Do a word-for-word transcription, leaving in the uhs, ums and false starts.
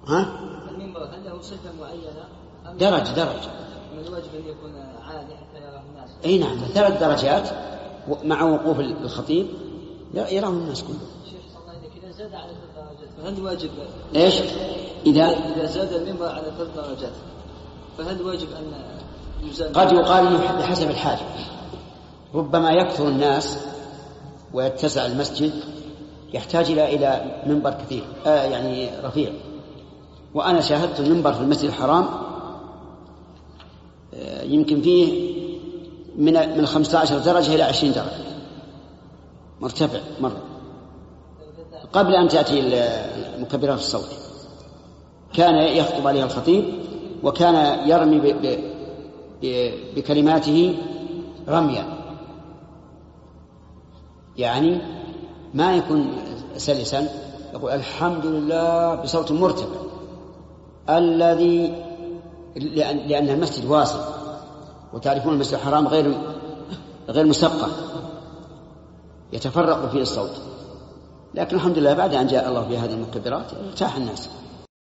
ها؟ المنبر هل له صفة معينة؟ درجة درجة. من الواجب أن يكون عالي حتى يراه الناس. أي نعم، ثلاث درجات مع وقوف الخطيب يراه الناس كله. شيخ صلى الله عليه وسلم إذا زاد على ثلاث درجات فهل واجب؟ إيش؟ إذا إذا زاد المنبر على ثلاث درجات فهل واجب أن يزاد؟ قد يقال إنه بحسب الحاجة، ربما يكثر الناس ويتسع المسجد يحتاج إلى إلى منبر كثير آه يعني رفيع. وأنا شاهدت المنبر في المسجد الحرام آه يمكن فيه من من خمسة عشر درجة إلى عشرين درجة مرتفع مرة قبل أن تأتي مكبرات الصوت. كان يخطب عليها الخطيب وكان يرمي ب ب بكلماته رميا، يعني ما يكون سلسا، يقول الحمد لله بصوت مرتفع الذي لأن, لأن المسجد واسع، وتعرفون المسجد الحرام غير غير مسقف يتفرق فيه الصوت، لكن الحمد لله بعد أن جاء الله بهذه المكبرات ارتاح الناس.